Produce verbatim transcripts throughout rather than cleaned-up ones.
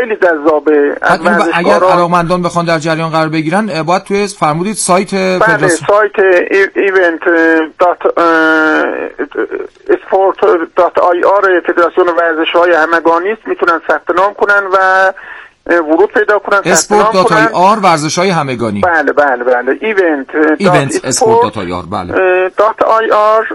خیلی جذابه. اگر علاقمندان بخوان در جریان قرار بگیرن باید توی فرمودید سایت بله سایت ایونت دات اسپورت دات آی آر فدراسیون ورزش‌های همگانی است، میتونن ثبت نام کنن و ورود پیدا کنن. اسپورت دات آی آر ورزش‌های همگانی. بله بله بله ایونت ایونت اسپورت دات آی آر بله دات آی آر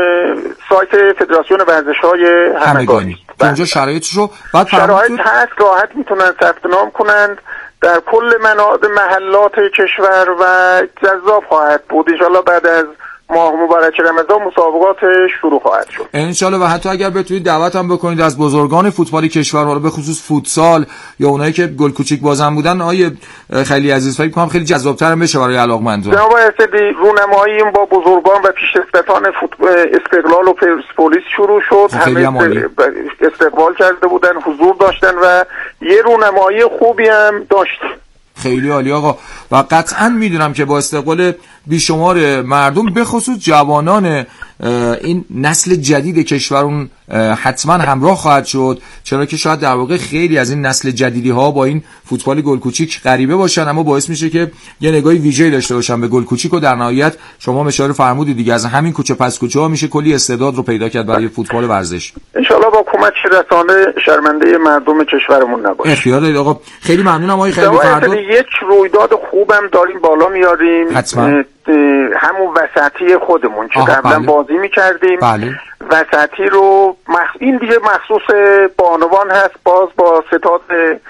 سایت فدراسیون ورزش‌های همگانی. اونجا شرایطش رو بعد شرایط هست، راحت میتونن ثبت نام کنند در کل مناطق محلات کشور و جذاب خواهد بود. ان شاءالله بعد از ماه مبارک رمضان مسابقات شروع خواهد شد ان شاءالله. و حتی اگر بتونید دعوت هم بکنید از بزرگان فوتبال کشور، حالا به خصوص فوتسال یا اونایی که گل کوچیک بازم بودن، آیه خیلی عزیز، فکر کنم خیلی جذاب‌تر بشه برای علاقمندان. جناب اسدی رونمایی با بزرگان و پیشکسوتان استقلال و پرسپولیس شروع شد. همه استقبال کرده بودن، حضور داشتن و یه رونمایی خوبی هم داشت. خیلی عالی آقا. و قطعا میدونم که با استقبال بیشمار مردم به خصوص جوانان این نسل جدید کشورمون حتما همراه خواهد شد، چرا که شاید در واقع خیلی از این نسل جدیدی ها با این فوتبال گل کوچیک غریبه باشن، اما باعث میشه که یه نگاهی ویژه‌ای داشته باشن به گل کوچیک و در نهایت شما اشاره فرمودید دیگه از همین کوچه پس کوچه ها میشه کلی استعداد رو پیدا کرد برای فوتبال ورزش. ان شاء الله با کمک رسانه شرمنده مردم کشورمون نباشه. اختیار دارید آقا. خیلی ممنونم آقای خیلی فردا. یک رویداد خوبم داریم بالا میاریم. حتما. همون وسطی خودمون که قبلا بله. بازی میکردیم بله. وسطی رو مخ... این دیگه مخصوص بانوان هست، باز با ستاد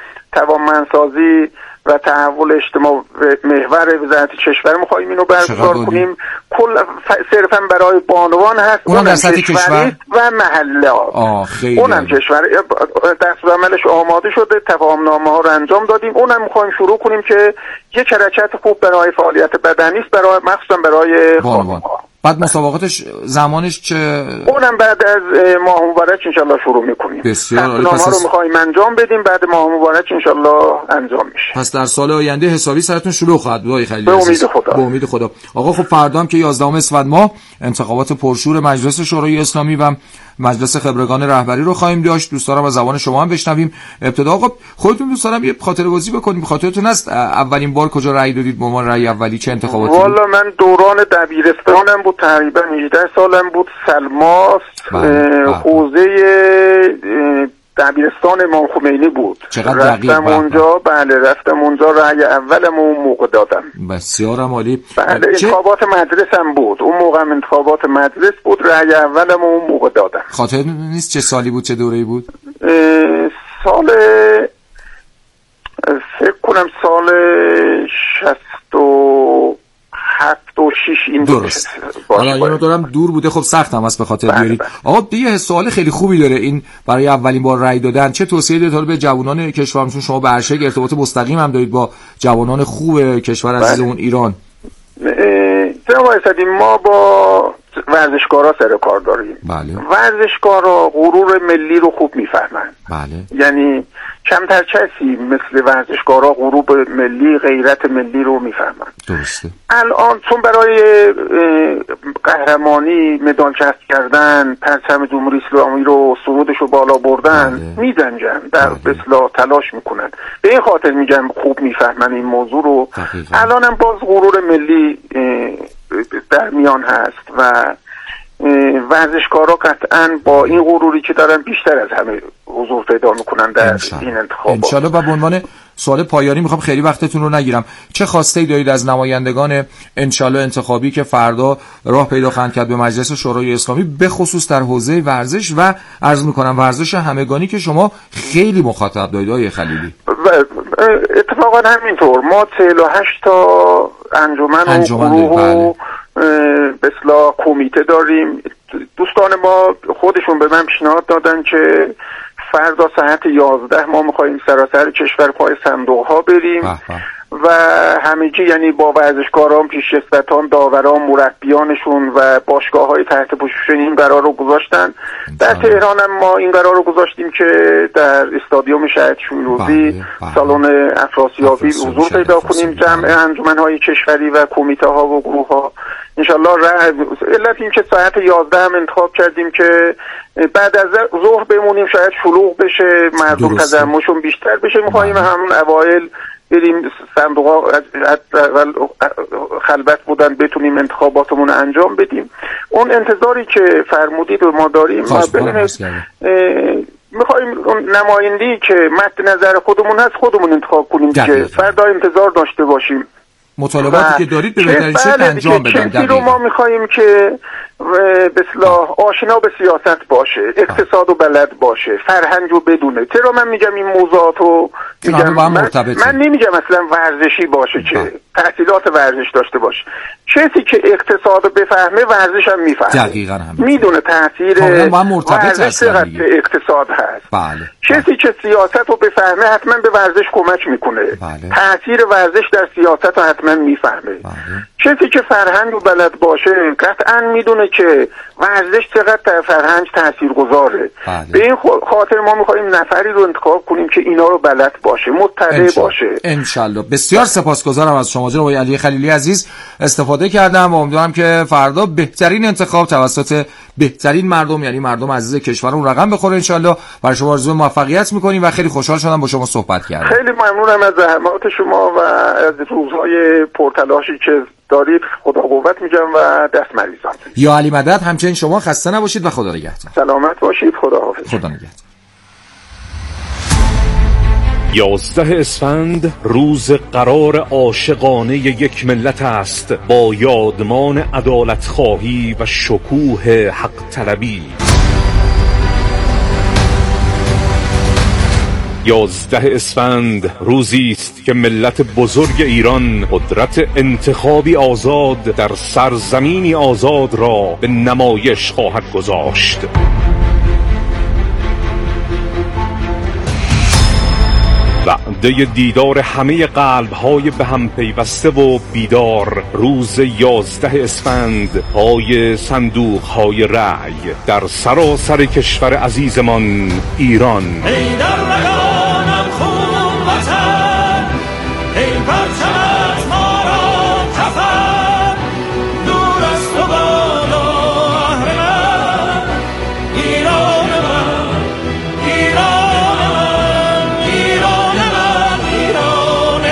توانمندسازی و تحول اجتماع محور وزارت کشور می‌خوایم اینو برگزار کنیم. کل صرفا برای بانوان هست، اونم در سطح کشور و محله ها. اونم کشور دستورالعملش آماده شده، تفاهم‌نامه ها رو انجام دادیم. اونم می‌خوایم شروع کنیم که یک حرکت خوب برای فعالیت بدنی است، برای مخصوصا برای بانوان. بعد مسابقاتش زمانش چه؟ اونم بعد از ماه مبارک انشالله شروع میکنیم. بسیار عالی. پس رو میخوایم انجام بدیم، بعد ماه مبارک انشالله انجام میشه. پس در سال آینده حسابی سرتون شلوغ خواهد بود. خیلی به امید خدا. به امید خدا. آقا خب فردا هم که یازدهم اسفند ماه انتخابات پرشور مجلس شورای اسلامی و مجلس خبرگان رهبری رو خواهیم داشت. دوست دارم از زبان شما هم بشنویم. ابتدا آقا خودتون دوست دارم یه خاطره بازی بکنیم. خاطرتون هست اولین بار کجا رأی دادید به عنوان رأی اولی، چه انتخاباتی؟ والا من دوران دبیرستانم بود، تقریبا هجده سالم بود. سلماس حوزه دبیرستان امام خمینی بود. رفتم اونجا. بله رفتم اونجا، رأی اولم اون موقع دادم. بسیارم عالی. بله انتخابات مدرسم بود اون موقع، انتخابات مدرس بود، رأی اولم اون موقع دادم. خاطر نیست چه سالی بود، چه دوره‌ای بود؟ سال فکر کنم سال شصت و هفت و شش این درست. حالا اینو دارم دور بوده، خب سخت هم است به خاطر بیارید. آقا یه سوال خیلی خوبی داره این برای اولین بار رأی دادن. چه توصیه دارید به جوانان کشورمون؟ شما به هر شکل ارتباط مستقیم هم دارید با جوانان خوب کشور عزیزمون ایران. جناب اسدی ما با ورزشکارا سر کار داریم. بله. ورزشکارا غرور ملی رو خوب میفهمن. بله. یعنی کمتر کسی مثل ورزشکارا غرور ملی، غیرت ملی رو میفهمن. درسته. الان چون برای قهرمانی مدال کسب کردن، پرچم جمهوری اسلامی رو صعودش رو بالا بردن، بله. میدنجن، در بله. اصلاح تلاش میکنن. به این خاطر میگم خوب میفهمن این موضوع رو. الان هم باز غرور ملی در میان هست و ورزشکارا قطعاً با این غروری که دارن بیشتر از همه حضور پیدا میکنن در انشالله. این انتخابات انشالله. و به عنوان سوال پایانی میخوام خیلی وقتتون رو نگیرم، چه خواسته‌ای دارید از نمایندگان انشالله انتخابی که فردا راه پیدا خواهند کرد به مجلس شورای اسلامی، به خصوص در حوزه ورزش و عرض میکنم ورزش همگانی که شما خیلی مخاطب دارید آقای خلیلی؟ اتفاقا همینطور ما چهل و هشت تا انجمن و گروه به اصطلاح کمیته داریم. دوستان ما خودشون به من پیشنهاد دادن که فردا ساعت یازده ما میخواییم سراسر کشور پای صندوق ها بریم. و همگی یعنی با ورزشکاران، پیشکسوتان، داوران، مربیانشون و باشگاه‌های تحت پوشش این قرار رو گذاشتن. در تهران هم ما این قرار رو گذاشتیم که در استادیوم شهید شوروزی سالن افراسیابی حضور پیدا کنیم، جمع انجمن‌های کشوری و کمیته‌ها و گروه‌ها انشالله. علت این که ساعت یازده هم انتخاب کردیم که بعد از ظهر بمونیم، شاید شلوغ بشه، مردم تجمعشون بیشتر بشه. می‌خوایم همون اوایل بریم صندوق‌ها خلوت بودن بتونیم انتخاباتمون انجام بدیم. اون انتظاری که فرمودید و ما داریم، ما میخوایم نماینده‌ای که مد نظر خودمون هست خودمون انتخاب کنیم که فردا انتظار داشته باشیم. مطالباتی که دارید به بهترین شکل انجام بدن. کسی رو ما میخوایم که به اصطلاح آشنا به سیاست باشه، اقتصاد و بلد باشه، فرهنگ رو بدونه. چرا من میگم این موضوعات رو میگم؟ من, من نمیگم اصلا ورزشی باشه که تحصیلات ورزش داشته باشه. کسی که اقتصاد رو بفهمه ورزش هم میفهمه، دقیقاً هم میدونه تاثیر ورزش چقدر اقتصاد هست. بله. کسی که سیاست رو بفهمه حتما به ورزش کمک میکنه. بله. تاثیر ورزش در سیاست رو حتما میفهمه. بله. کسی که فرهنگ و بلد باشه قطعا میدونه که ورزش چقدر در فرهنگ تاثیرگذاره. بله. به این خاطر ما میخوایم نفری رو انتخاب کنیم که اینا رو بلد باشه، مطلع باشه. انشالله. بسیار سپاسگزارم از شما جناب علی خلیلی عزیز. استفاده کردم و امیدوارم که فردا بهترین انتخاب توسط بهترین مردم، یعنی مردم عزیز کشورمون رقم بخوره انشالله. برای شما آرزوی موفقیت میکنیم و خیلی خوشحال شدم با شما صحبت کردم. خیلی ممنونم از زحمات شما و از روزهای پرتلاشی که دارید. خدا قوت میگم و دست مریضان. یا علی مدد. همچنین شما خسته نباشید و خدا نگهدار. سلامت باشید. خدا حافظ. خدا نگهدار. یازده اسفند روز قرار عاشقانه یک ملت است، با یادمان عدالت خواهی و شکوه حق طلبی. یازده اسفند روزی است که ملت بزرگ ایران قدرت انتخابی آزاد در سرزمینی آزاد را به نمایش خواهد گذاشت. وعده دیدار همه قلب‌های به هم پیوسته و بیدار روز یازده اسفند پای صندوق‌های رأی در سراسر کشور عزیزمان ایران. ای در مکانم خون وطن، ای پرچمت ما را کفن، دور از تو بالا اهرمن، ایران من، ایران من، ایران من، ایران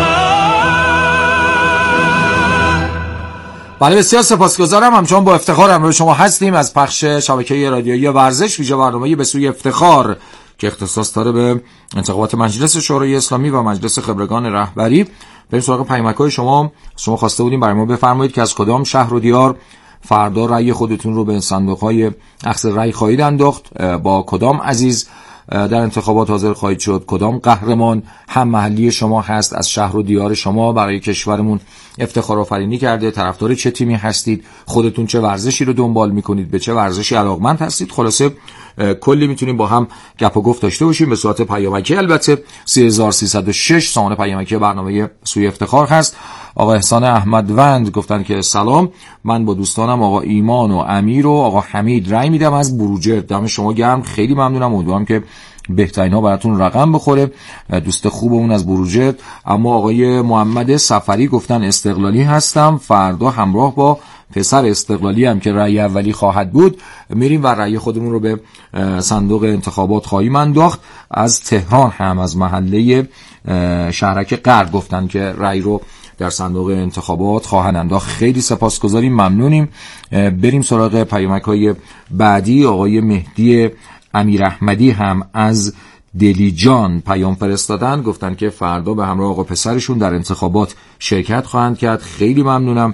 من. بله بسیار سپاسگزارم. همچنان با افتخار همراه شما هستیم از پخش شبکه رادیویی ورزش، ویژه برنامه به سوی افتخار که اختصاص داره به انتخابات مجلس شورای اسلامی و مجلس خبرگان رهبری. بریم سراغ پیامک‌های شما. شما خواسته بودیم برای ما بفرمایید که از کدام شهر و دیار فردا رأی خودتون رو به صندوق‌های اخذ رأی خواهید انداخت، با کدام عزیز در انتخابات حاضر خواهید شد، کدام قهرمان هم محلی شما هست، از شهر و دیار شما برای کشورمون افتخار آفرینی کرده، طرفدار چه تیمی هستید، خودتون چه ورزشی رو دنبال میکنید، به چه ورزشی علاقمند هستید. خلاصه کلی میتونیم با هم گپ و گفت داشته باشیم به صورت پیامکی. البته سه هزار و سیصد و شش سامانه پیامکی برنامه سوی افتخار هست. آقا احسان احمدوند گفتن که سلام، من با دوستانم آقا ایمان و امیر و آقا حمید رأی میدم از بروجرد. دم شما گرم، خیلی ممنونم. امیدوارم که بهترین ها براتون رقم بخوره. دوست خوبمون از بروجرد. اما آقای محمد سفری گفتن استقلالی هستم، فردا همراه با پسر استقلالی هم که رأی اولی خواهد بود میریم و رأی خودمون رو به صندوق انتخابات خواهیم انداخت. از تهران هم از محله شهرک غرب گفتن که رأی رو در صندوق انتخابات خواهند انداخت. خیلی سپاسگزاریم، ممنونیم. بریم سراغ پیامک‌های بعدی. آقای مهدی امیر احمدی هم از دلیجان پیام فرستادن، گفتن که فردا به همراه آقا پسرشون در انتخابات شرکت خواهند کرد. خیلی ممنونم.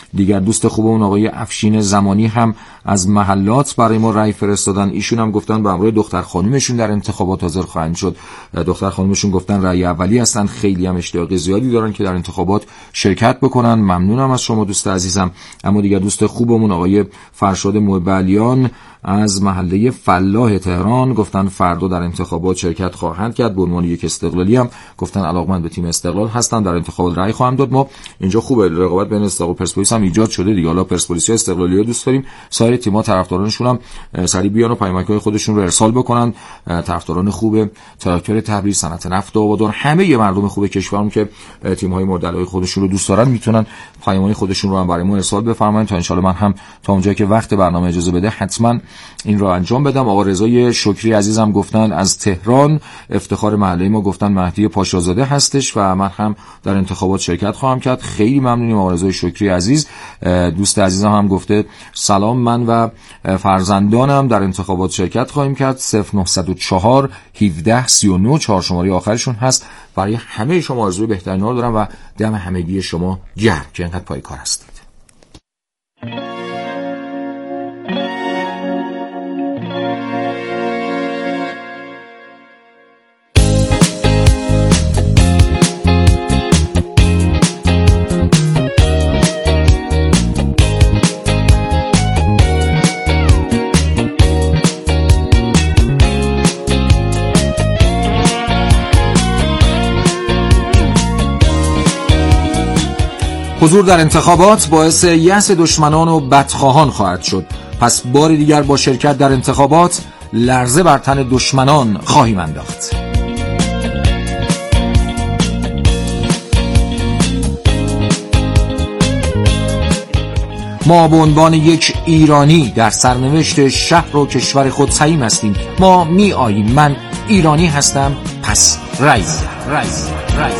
دیگر دوست خوبمون آقای افشین زمانی هم از محلات برای ما رأی فرستادن. ایشون هم گفتن به همراه دختر خانومشون در انتخابات حاضر خواهند شد. دختر خانومشون گفتن رأی اولی هستن، خیلی هم اشتیاق زیادی دارن که در انتخابات شرکت بکنن. ممنونم از شما دوست عزیزم. اما دیگر دوست خوبمون آقای فرشاد محبعلیان از محله فلاح تهران گفتن فردا در انتخابات شرکت خواهند کرد. به عنوان یک استقلالی هم گفتن علاقمند به تیم استقلال هستن، در انتخابات رأی خواهم داد. ما اینجا خوبه رقابت بین استقلال و پرسپولیس هم ایجاد شده دیگه. حالا پرسپولیس و استقلالی‌ها دوست داریم سایر تیم‌ها طرفدارانشون هم سریع بیان و پیامک‌های خودشون رو ارسال بکنن. طرفداران خوب تراکتور تبریز، صنعت نفت آبادان، همه مردم خوب کشورم که تیم‌های مورد علاقه خودشون رو دوست دارن میتونن پیام‌های خودشون رو هم برای ما ارسال بفرمایید تا ان شاءالله من هم تا اونجایی که وقت برنامه اجازه بده حتما این رو انجام بدم. آقا رضای شکری عزیزم گفتن از تهران افتخار محله ما گفتن مهدی پاشازاده هستش و من هم در انتخابات شرکت خواهم کرد. خیلی ممنونیم آقا رضای شکری عزیز. دوست عزیزم هم گفته سلام، من و فرزندانم در انتخابات شرکت خواهیم کرد. صفر نه صفر چهار هفده سی و نه چهار شماره آخرشون هست. برای همه شما آرزوی بهترین ها رو دارم و دم همگی شما گرم که اینقدر پای کار هستید. حضور در انتخابات باعث یأس دشمنان و بدخواهان خواهد شد. پس بار دیگر با شرکت در انتخابات لرزه بر تن دشمنان خواهیم انداخت. ما به عنوان یک ایرانی در سرنوشت شهر و کشور خود سهیم هستیم. ما می آییم. من ایرانی هستم، پس رای رای رای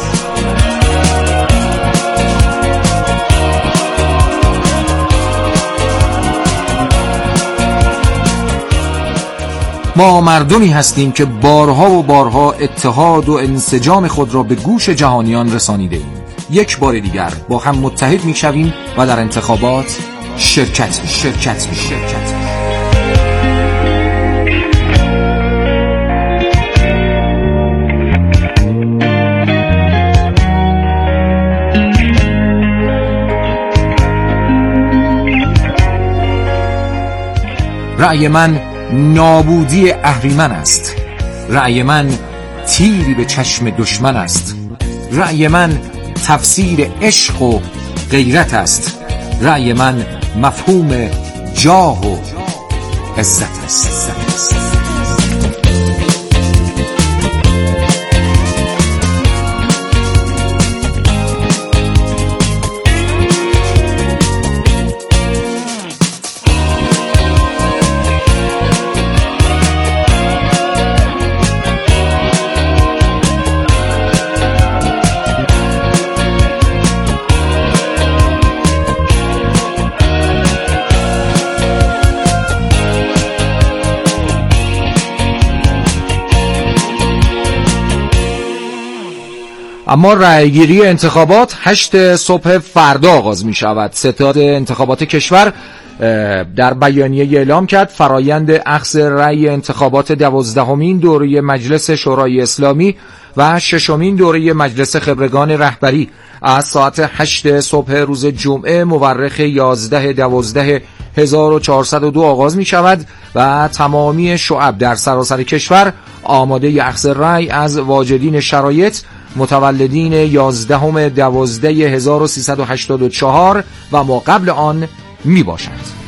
ما مردمی هستیم که بارها و بارها اتحاد و انسجام خود را به گوش جهانیان رسانیده ایم. یک بار دیگر با هم متحد می شویم و در انتخابات شرکت شرکت می شرکت رأی من نابودی اهریمن است. رأی من تیری به چشم دشمن است. رأی من تفسیر عشق و غیرت است. رأی من مفهوم جاه و عزت است. اما رأیگیری انتخابات هشت صبح فردا آغاز می شود. ستاد انتخابات کشور در بیانیه اعلام کرد فرایند اخذ رأی انتخابات دوازدهمین دوره مجلس شورای اسلامی و ششمین دوره مجلس خبرگان رهبری از ساعت هشت صبح روز جمعه مورخ یازده دوازده هزار و چهارصد و دو آغاز می شود و تمامی شعب در سراسر کشور آماده اخذ رأی از واجدین شرایط متولدین یازدهم دوازده هزار و سیصد و هشتاد و چهار و ما قبل آن می باشد.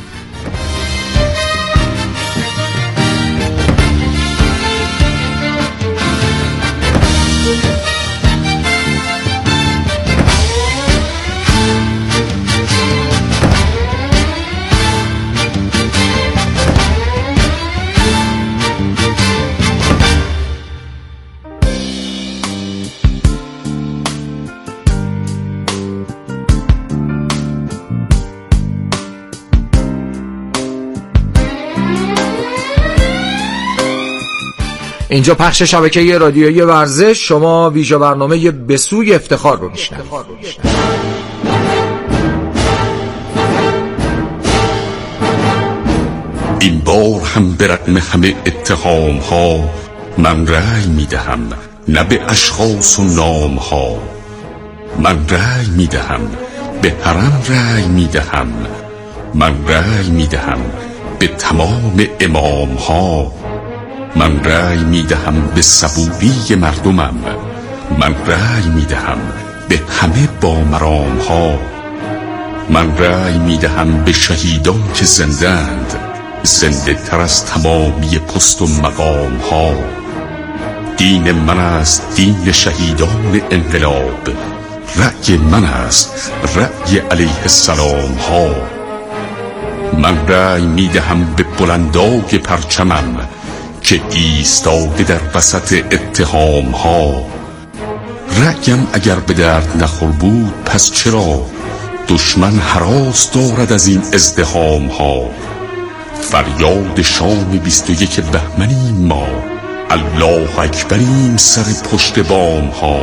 اینجا پخش شبکه رادیویی ورزش. شما ویژه برنامه به سوی افتخار رو میشنوید. این بار هم به رغم همه اتهام ها من رأی می دهم، نه به اشخاص و نام ها. من رأی می دهم، به حرم رأی می دهم. من رأی می دهم به تمام امام ها. من رأی می دهم به صبوری مردمم. من رأی می دهم به همه با مرام ها. من رأی می دهم به شهیدان که زندند، زنده تر از تمامی پست و مقام ها. دین من است دین شهیدان انقلاب، رأی من است رأی علیه السلام ها. من رأی می دهم به بلندای پرچمم که ایستاده در وسط اتهام ها. رأیم اگر به درد نخور بود پس چرا دشمن هراس دارد از این ازدحام ها. فریاد شام بیست و یک بهمنیم ما، الله اکبریم سر پشت بام ها.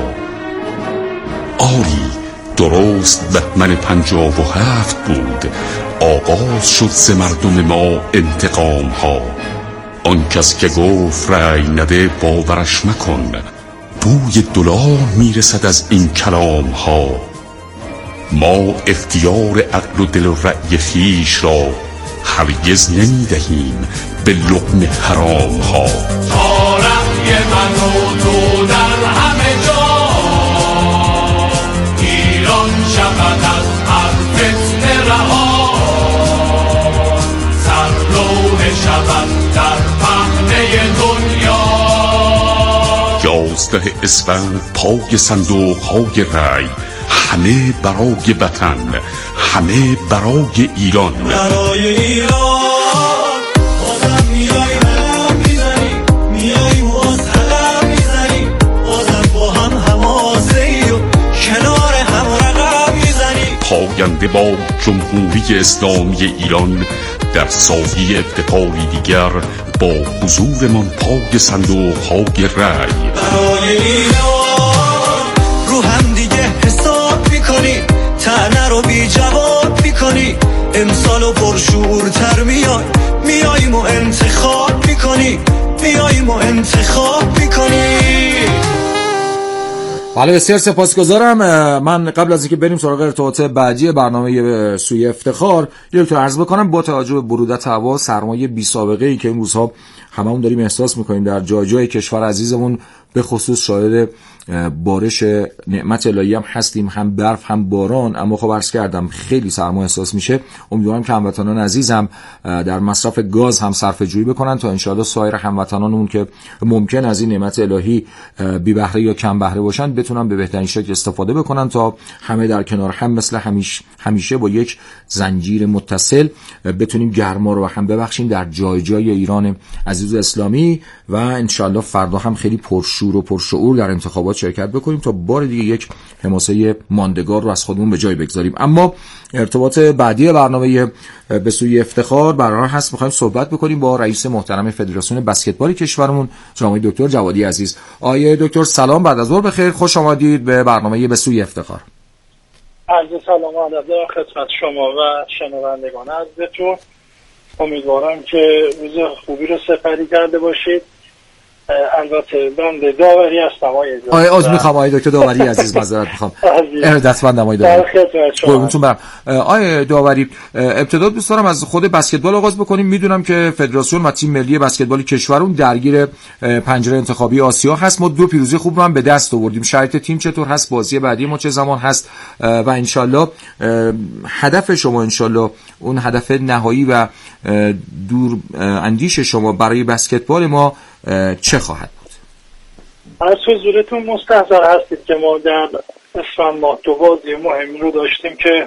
آری درست بهمن پنجاه و هفت بود، آغاز شد ز مردم ما انتقام ها. آن کس که گفت رأی نده باورش مکن، بوی دلار میرسد از این کلام ها. ما اختیار عقل و دل و رأی خیش را هرگز نمیدهیم به لقمه حرام ها. تا رأی من و تو در همه جا ایران شود از هر فتنه رها، سرلوح شود در پهنه دنیا. یازده اسفند پای صندوق های رأی، همه برای وطن، همه برای ایران. برای ایران بازم میای هم میزنی، میای باز هم میزنی، بازم با هم هماسه ای و کنار هم رقم میزنی. پاینده با جمهوری اسلامی ایران در سایه افتخاری دیگر با حضورمان پای صندوق های رأی. برای ایران رو هم دیگه حساب میکنی، تنه رو بی جواب میکنی، امسالو پرشورتر میای، میاییم و انتخاب میکنی، میاییم و انتخاب میکنی. بله بسیار سپاسگزارم. من قبل از اینکه بریم سراغ ارتباط بعدی برنامه سوی افتخار یک تا عرض بکنم با توجه به برودت هوا، سرمایه بی سابقه ای که این روزها هممون داریم احساس میکنیم در جای جای کشور عزیزمون، به خصوص شاهد بارش نعمت الهی هم هستیم، هم برف هم باران، اما خب عرض کردم خیلی سرما احساس میشه. امیدوارم که هموطنان عزیزم در مصرف گاز هم صرفه جویی بکنن تا انشاءالله سایر هموطنانمون که ممکن از این نعمت الهی بی بهره یا کم بهره باشن بتونن به بهترین شکل استفاده بکنن تا همه در کنار هم مثل همیشه همیشه با یک زنجیر متصل بتونیم گرما رو هم ببخشیم در جای جای ایران عزیز و اسلامی و انشاءالله فردا هم خیلی پرشور و پرشعور در انتخابات شرکت بکنیم تا بار دیگه یک حماسه ماندگار رو از خودمون به جای بگذاریم. اما ارتباط بعدی برنامه به سوی افتخار برنامه هست، می‌خوایم صحبت بکنیم با رئیس محترم فدراسیون بسکتبال کشورمون جناب دکتر جوادی عزیز. آقای دکتر سلام، بعد از ظهر بخیر، خوش آمدید به برنامه به سوی افتخار. عرض سلام و ادب خدمت شما و شنوندگان عزیزتون. امیدوارم که روز خوبی رو سپری کرده باشید. البته بنده داوری هستم آقای دکتر. آقای از میخوام آقای دکتر داوری عزیز معذرت میخوام. ارادتمندم آقای داوری. قربونتون برم. آقای داوری ابتدا دوست دارم از خود بسکتبال آغاز بکنیم. میدونم که فدراسیون و تیم ملی بسکتبال کشورمون درگیر پنجره انتخابی آسیا هست. ما دو پیروزی خوب رو هم به دست آوردیم. شرایط تیم چطور هست؟ بازی بعدی ما چه زمان هست؟ و انشالله هدف شما انشالله اون هدف نهایی و دور اندیش شما برای بسکتبال ما چه خواهد بود؟ از حضورتون مستحضر هستید که ما در اسفند ماه دو بازی مهمی رو داشتیم که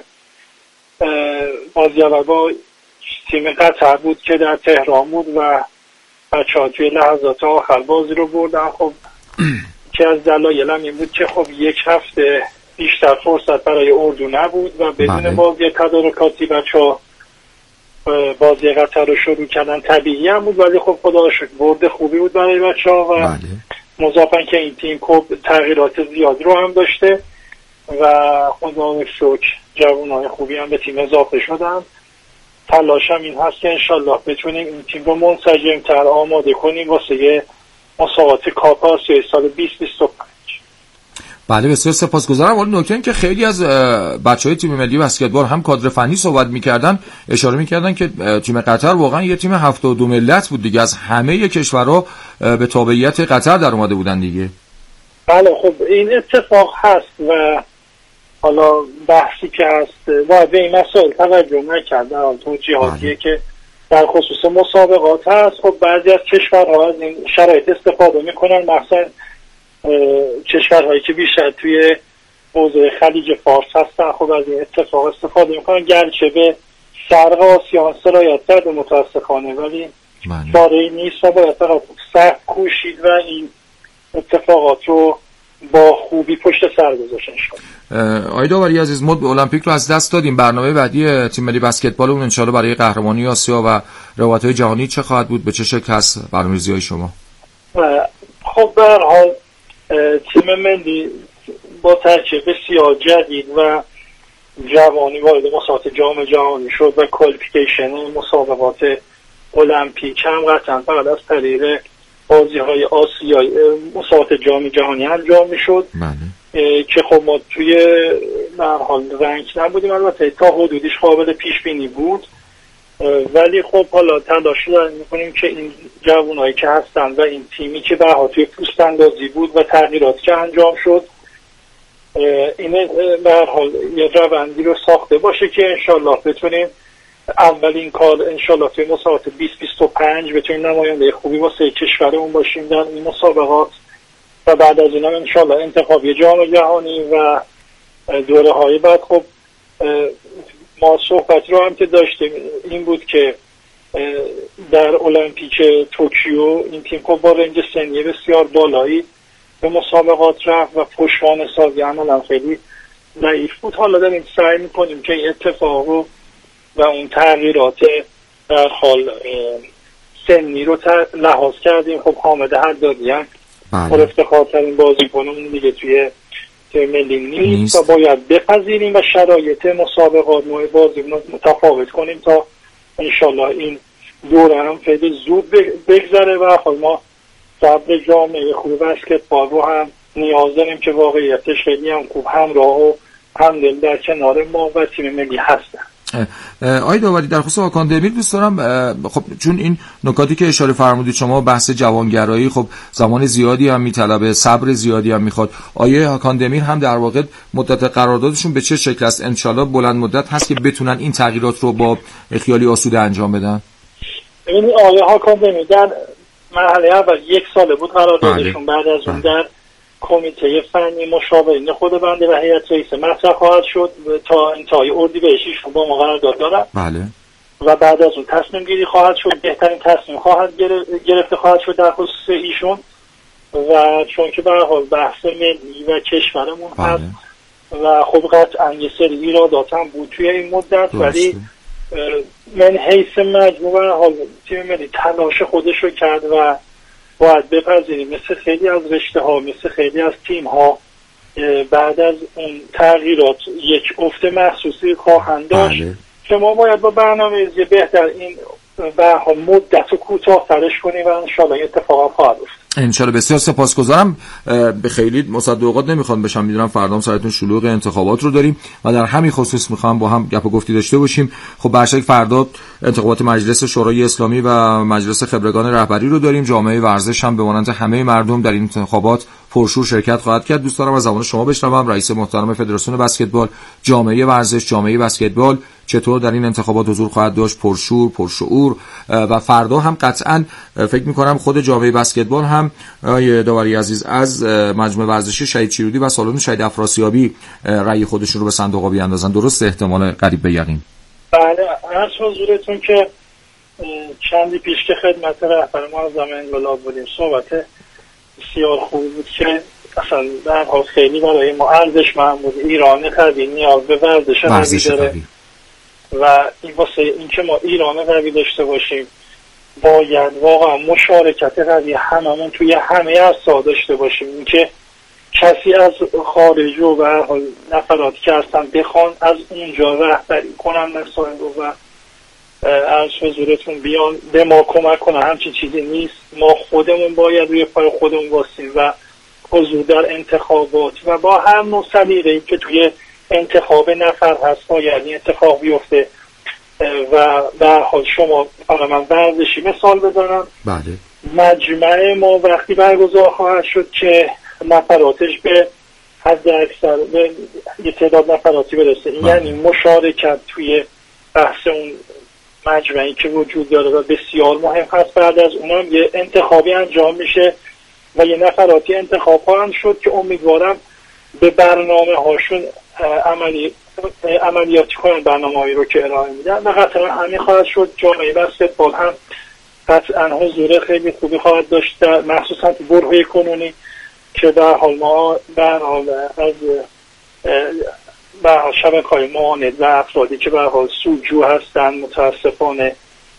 بازی اول با تیم قطر بود که در تهران بود و بچه‌ها توی لحظات آخر بازی رو بردن. خب که از دلایل هم این بود که خب یک هفته بیشتر فرصت برای اردو نبود و بدون بازی تدارکاتی بچه‌ها بازی قطر رو شروع کردن. طبیعی هم بود ولی خب خدا شکر برد خوبی بود برای بچه‌ها و بله. مضافاً که این تیم خب تغییرات زیادی رو هم داشته و خدا شکر جوانای خوبی هم به تیم اضافه شدن تلاشم این هست که انشالله بتونیم این تیم رو منسجم‌تر آماده کنیم واسه مسابقات کاپ آسیا سال بیست بیست و پنج. بله بسیار سپاسگزارم. ولی نکته این که خیلی از بچهای تیم ملی بسکتبال هم کادر فنی صحبت می‌کردن، اشاره می‌کردن که تیم قطر واقعا یه تیم هفتاد و دو ملت بود دیگه، از همه کشورها به تابعیت قطر در اومده بودن دیگه. بله خب این اتفاق هست و حالا بحثی که هست باید به این مسائل توجه نکردن، توجیهاتیه که در خصوص مسابقات هست. خب بعضی از کشورها از این شرایط استفاده میکنن، مثلا کشورهایی که بیشتر توی حوزه خلیج فارس هستن خب از این اتفاق استفاده میکنن، گرچه به شرق آسیا سرایت کرده متاسفانه، ولی چاره‌ای نیست و باید سخت کوشید و این اتفاقات رو با خوبی پشت سر گذاشتن. آقای داوری عزیز، ما المپیک رو از دست دادیم. برنامه بعدی تیم ملی بسکتبالمون انشالله برای قهرمانی آسیا و رقابت‌های جهانی چه خواهد بود؟ به چه شکل هست برنامه‌ریزی‌های شما؟ خب به هر حال تیم ملی با ترکیب بسیار جدید و جوانی وارد مسابقات جام جهانی شد و کوالیفیکیشن مسابقات المپیک هم قطعا فقط از طریق بازی‌های آسیایی مسابقات جام جهانی انجام می‌شد که خب ما توی در حال رنگ نبودیم، البته تا حدودیش قابل پیش بینی بود، ولی خب حالا تلاش داریم می‌کنیم که این جوانایی که هستن و این تیمی که به حال توی پوست اندازی بود و تغییراتی که انجام شد این به هر حال یه روندی رو ساخته باشه که انشالله بتونیم اولین کار انشالله توی مسابقات بیست بیست و پنج بتونیم نماینده خوبی واسه کشورمون باشیم در این مسابقات و بعد از اینم انشالله انتخابی جام جهانی و دوره های بعد. خب ما صحبت رو هم که داشتیم این بود که در المپیک توکیو این تیم خب با رنج سنی بسیار بالایی به مسابقات رفت و پشتوانه سازی عملا خیلی ضعیف بود. حالا داریم سعی میکنیم که این اتفاق رو و اون تغییرات در حال سنی رو لحاظ کردیم. خب حامد حدادی هم پر افتخارترین بازیکنمون دیگه توی تیم ملی نیست و باید بپذیریم و شرایط مسابقات نوع بازی متفاوت کنیم تا انشالله این دوره هم خیلی زود بگذره و خب ما صبر جامعه خوب بسکتبال رو هم نیاز داریم که واقعیتش خیلی هم خوب همراه و همدل در کنار ما و تیم ملی هستن. آقای داوری در خصوص هاکان دمیر دوست دارم، خب چون این نکاتی که اشاره فرمودید شما بحث جوانگرایی خب زمان زیادی هم میطلبه، صبر زیادی هم میخواد. آیه هاکان دمیر هم در واقع مدت قراردادشون به چه شکل است؟ انشالله بلند مدت هست که بتونن این تغییرات رو با خیالی آسوده انجام بدن. این آیه هاکان دمیر در مرحله اول یک ساله بود قراردادشون، بعد از اون در کمیته فنی مشاورین خود بنده و هیئت رئیسه مطرح خواهد شد تا انتهای اردیبهشتشون با ما قرارداد دارن. بله. و بعد از اون تصمیم گیری خواهد شد، بهترین تصمیم خواهد گرفته خواهد شد در خصوص ایشون و چون که به هر حال بحث ملی و کشورمون بله. هست و خب قطعا یه سری ایرادات هم بود توی این مدت، ولی من حیث مجموعه حال تیم ملی تلاش خودش رو کرد و باید بپذیریم مثل خیلی از رشته ها مثل خیلی از تیم ها بعد از اون تغییرات یک افت محسوسی خواهند داشت که ما باید با برنامه‌ریزی بهتر این به مدت رو کوتاه ترش کنیم و انشالله اتفاق خواهد افتاد. انشالله. بسیار سپاسگزارم. به خیلی مصدقات نمیخوام بشم، میدونم فردا هم سرتون شلوغ انتخابات رو داریم و در همین خصوص میخوام با هم گپ و گفتی داشته باشیم. خب به هر شکل فردا انتخابات مجلس شورای اسلامی و مجلس خبرگان رهبری رو داریم. جامعه ورزش هم به مانند همه مردم در این انتخابات پرشور شرکت خواهد کرد. دوست دارم از زبان شما بشنوم، رئیس محترم فدراسیون بسکتبال، جامعه ورزش، جامعه بسکتبال چطور در این انتخابات حضور خواهد داشت، پرشور، پرشعور و فردا هم قطعاً فکر می‌کنم خود جامعه بسکتبال هم آقای داوری عزیز از مجمع ورزشی شهید شیرودی و سالن شهید افراسیابی رأی خودشون رو به صندوق بیاندازن. درست؟ احتمال قریب به یقین. بله، عرض حضورتون که چندی پیش که خدمت رهبر معظم انقلاب بودیم صحبت بسیار خوب بود که اصلا در حال خیلی برای ما ارزشمند بود. ایران قوی نیاز به ورزش قوی داره و این واسه اینکه ما ایران قوی داشته باشیم باید واقعا مشارکت قوی هممون توی همه اصلا داشته باشیم. اینکه کسی از خارج و به هر حال نفراتی که هستن بخوان از اونجا رهبری کنن مسائل رو و از حضورتون بیان به ما کمک کنه. همچین چیزی نیست، ما خودمون باید روی پای خودمون واسیم و حضور در انتخابات و با هر نوع سلیقه‌ای که توی انتخاب نفر هست باید این اتفاق بیفته. و در حال شما فقط من ورزشی مثال بزنم، بله مجمع ما وقتی برگزار خواهد شد که نفراتش به حد اکثر به یه تعداد نفراتی برسه، بله. یعنی مشارکت توی بحث اون مجمعی که وجود داره و بسیار مهم هست. بعد از اونم یه انتخابی انجام میشه و یه نفراتی انتخاب خواهند شد که امیدوارم به برنامه هاشون عملی عملیاتی کنن برنامه هایی رو که ارائه میدن و قطعا همین خواهد شد. جامعه بسکتبال هم قطعا حضور خیلی خوبی خواهد داشت، مخصوصا تو برهه کنونی که در حال ما در حال از به حال شبکه‌های معاند و افرادی که به حال سودجو هستن متاسفانه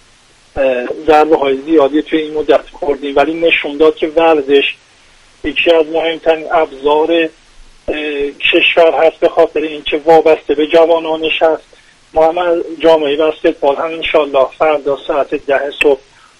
ضربه های زیادی توی این مدت خوردیم، ولی نشون داد که ورزش یکی از مهمترین ابزار کشور هست به خاطر اینکه وابسته به جوانانش هست. ما هم از جامعه بسکتبال هم انشالله فردا ساعت ده صبح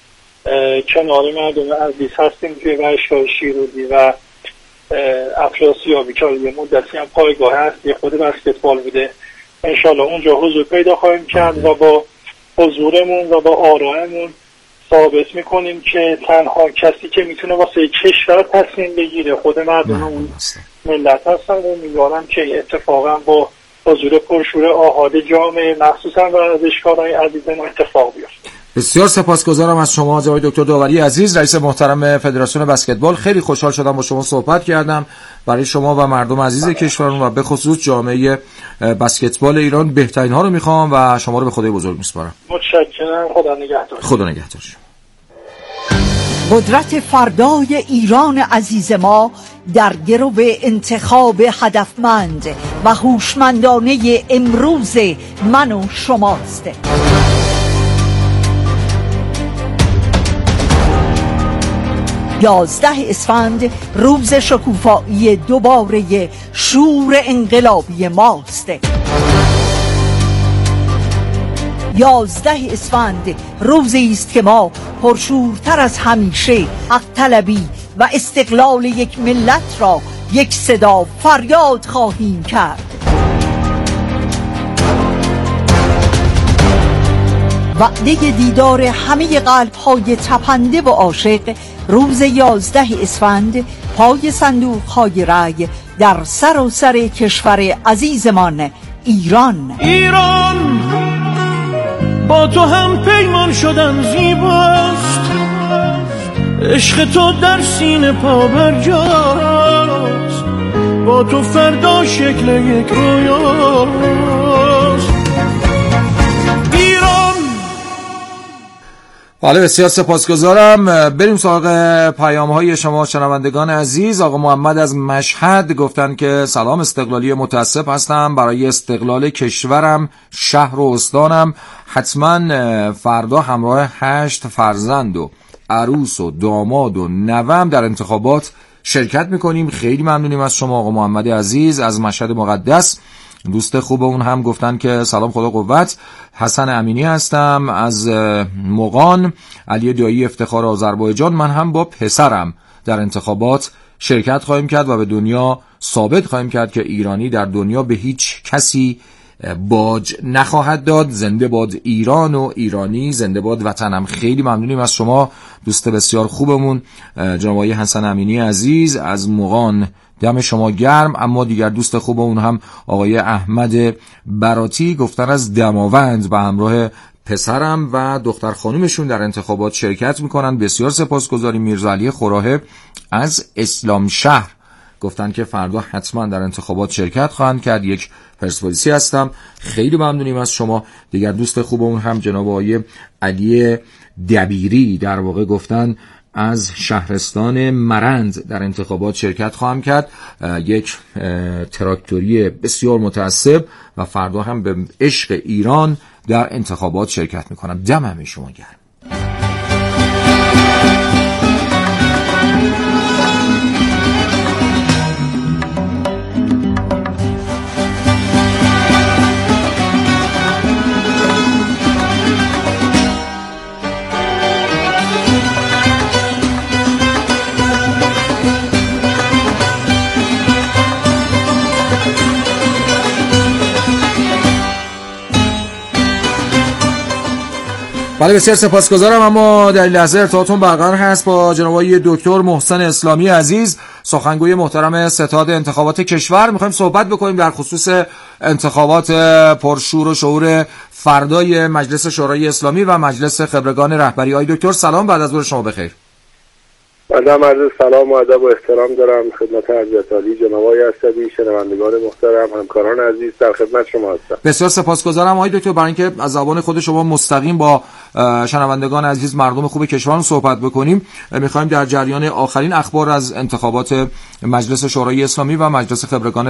کنار مردم عزیز هستیم توی ورزشگاه شیرودی و افراسیابی که یه مدتی هم پایگاه هست یه خود بسکتبال بوده، انشالله اونجا حضور پیدا خواهیم کرد و با حضورمون و با آرائمون ثابت میکنیم که تنها کسی که میتونه واسه کشور تصمیم بگیره خود مردم اون ملت هستن. و امیدوارم که اتفاقا با حضور پرشور آحاد جامعه مخصوصا ورزشکاران عزیزمون اتفاق بیفته. بسیار سپاسگزارم از شما جناب دکتر داوری عزیز، رئیس محترم فدراسیون بسکتبال. خیلی خوشحال شدم با شما صحبت کردم. برای شما و مردم عزیز کشورمون و به خصوص جامعه بسکتبال ایران بهترین ها رو میخوام و شما رو به خدای بزرگ میسپارم. متشکرم. خدا نگهدار. خدا نگهدار. قدرت فردای ایران عزیز ما در گرو انتخاب هدفمند و هوشمندانه امروز من و شماست. یازده اسفند روز شکوفایی دوباره شور انقلابی ماست. یازده اسفند روزی است که ما پرشورتر از همیشه حق طلبی و استقلال یک ملت را یک صدا فریاد خواهیم کرد. وعده دیدار همه قلب‌های تپنده و عاشق روز یازده اسفند پای صندوق‌های رای در سراسر کشور عزیزمان ایران. ایران با تو هم پیمان شدن زیباست، عشق تو در سینه پا برجاست، با تو فردا شکل یک رویاست. ایران. بله بسیار سپاسگزارم. بریم سراغ پیام‌های شما شنوندگان عزیز. آقا محمد از مشهد گفتن که سلام، استقلالی متاسف هستم برای استقلال کشورم، شهر و استانم. حتما فردا همراه هشت فرزند و عروس و داماد و نوام در انتخابات شرکت میکنیم. خیلی ممنونیم از شما آقا محمد عزیز از مشهد مقدس. دوست خوب اون هم گفتن که سلام، خدا قوت. حسن امینی هستم از مغان. علی دایی افتخار آذربایجان. من هم با پسرم در انتخابات شرکت خواهیم کرد و به دنیا ثابت خواهیم کرد که ایرانی در دنیا به هیچ کسی باج نخواهد داد. زنده باد ایران و ایرانی، زنده باد وطنم. خیلی ممنونیم از شما دوست بسیار خوبمون جناب آقای حسن امینی عزیز از مغان. دم شما گرم. اما دیگر دوست خوب اون هم آقای احمد براتی گفتن از دماوند به همراه پسرم و دختر خانومشون در انتخابات شرکت میکنن. بسیار سپاسگزاریم. میرزا علی خوراهه از اسلام شهر گفتن که فردا حتما در انتخابات شرکت خواهند کرد. یک پرسپولیسی هستم. خیلی ممنونیم از شما. دیگر دوست خوب اون هم جناب آقای علی دبیری در واقع گفتن از شهرستان مرند در انتخابات شرکت خواهم کرد. یک تراکتوری بسیار متعصب و فردا هم به عشق ایران در انتخابات شرکت میکنم. دم همه شما گرم. بله بسیار سپاسگزارم. اما در این لحظه ارتباطتون برقرار هست با جناب آقای دکتر محسن اسلامی عزیز، سخنگوی محترم ستاد انتخابات کشور. میخوایم صحبت بکنیم در خصوص انتخابات پرشور و شعور فردای مجلس شورای اسلامی و مجلس خبرگان رهبری. آقای دکتر سلام، بعد از ظهر شما بخیر. من عرض سلام و ادب و احترام دارم خدمت حضرت عالی جناب آقای اسدی، شنوندگان محترم، همکاران عزیز، در خدمت شما هستم. بسیار سپاسگزارم آقای دکتر برای اینکه از زبان خود شما مستقیم با شنوندگان عزیز، مردم خوب کشورمون صحبت بکنیم. میخوایم در جریان آخرین اخبار از انتخابات مجلس شورای اسلامی و مجلس خبرگان